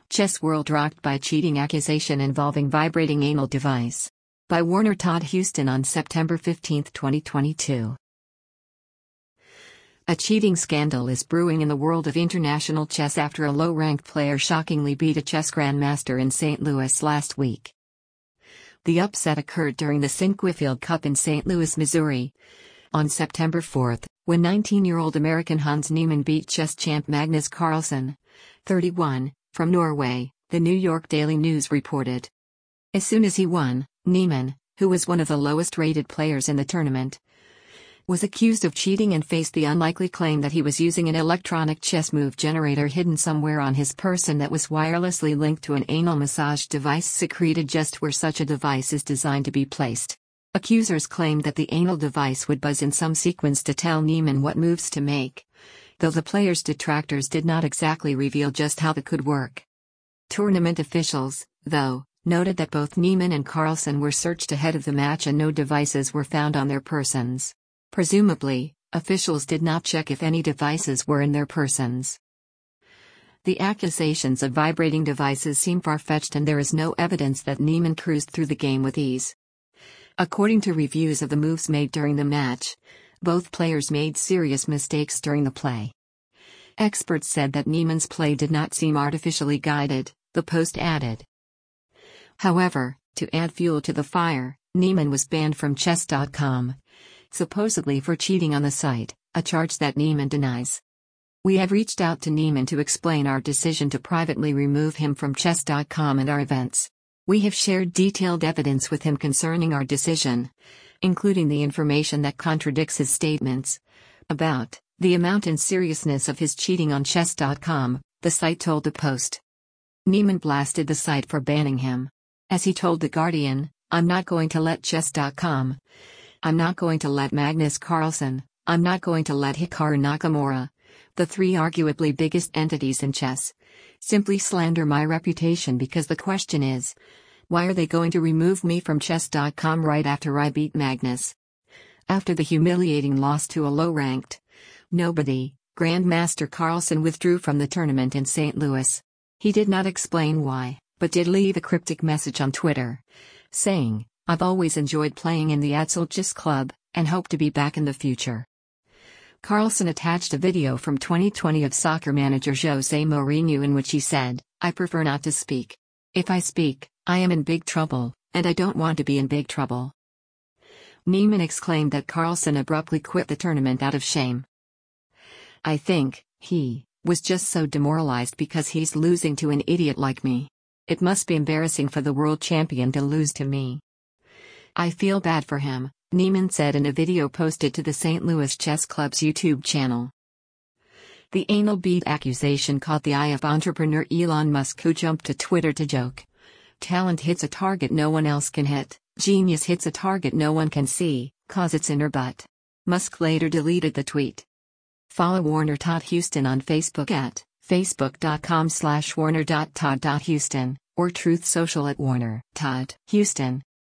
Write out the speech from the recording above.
Chess world rocked by cheating accusation involving vibrating anal device. By Warner Todd Houston on September 15, 2022. A cheating scandal is brewing in the world of international chess after a low-ranked player shockingly beat a chess grandmaster in St. Louis last week. The upset occurred during the Sinquefield Cup in St. Louis, Missouri, on September 4, when 19-year-old American Hans Niemann beat chess champ Magnus Carlsen, 31, from Norway, the New York Daily News reported. As soon as he won, Niemann, who was one of the lowest-rated players in the tournament, was accused of cheating and faced the unlikely claim that he was using an electronic chess move generator hidden somewhere on his person that was wirelessly linked to an anal massage device secreted just where such a device is designed to be placed. Accusers claimed that the anal device would buzz in some sequence to tell Niemann what moves to make, though the player's detractors did not exactly reveal just how that could work. Tournament officials, though, noted that both Niemann and Carlsen were searched ahead of the match and no devices were found on their persons. Presumably, officials did not check if any devices were in their persons. The accusations of vibrating devices seem far-fetched and there is no evidence that Niemann cruised through the game with ease. According to reviews of the moves made during the match, both players made serious mistakes during the play. Experts said that Niemann's play did not seem artificially guided, the Post added. However, to add fuel to the fire, Niemann was banned from Chess.com, supposedly for cheating on the site, a charge that Niemann denies. We have reached out to Niemann to explain our decision to privately remove him from Chess.com and our events. We have shared detailed evidence with him concerning our decision, including the information that contradicts his statements about the amount and seriousness of his cheating on Chess.com, the site told the Post. Niemann blasted the site for banning him. As he told The Guardian, "I'm not going to let Chess.com. I'm not going to let Magnus Carlsen. I'm not going to let Hikaru Nakamura, the three arguably biggest entities in chess, simply slander my reputation because the question is, why are they going to remove me from Chess.com right after I beat Magnus?" After the humiliating loss to a low-ranked nobody, Grandmaster Carlsen withdrew from the tournament in St. Louis. He did not explain why, but did leave a cryptic message on Twitter, saying, "I've always enjoyed playing in the Atzel Chess Club, and hope to be back in the future." Carlsen attached a video from 2020 of soccer manager Jose Mourinho in which he said, "I prefer not to speak. If I speak, I am in big trouble, and I don't want to be in big trouble." Niemann exclaimed that Carlsen abruptly quit the tournament out of shame. "I think he was just so demoralized because he's losing to an idiot like me. It must be embarrassing for the world champion to lose to me. I feel bad for him," Niemann said in a video posted to the St. Louis Chess Club's YouTube channel. The anal bead accusation caught the eye of entrepreneur Elon Musk, who jumped to Twitter to joke, "Talent hits a target no one else can hit, genius hits a target no one can see, 'cause it's in her butt." Musk later deleted the tweet. Follow Warner Todd Houston on Facebook at facebook.com/warner.todd.houston, or Truth Social at Warner Todd Houston.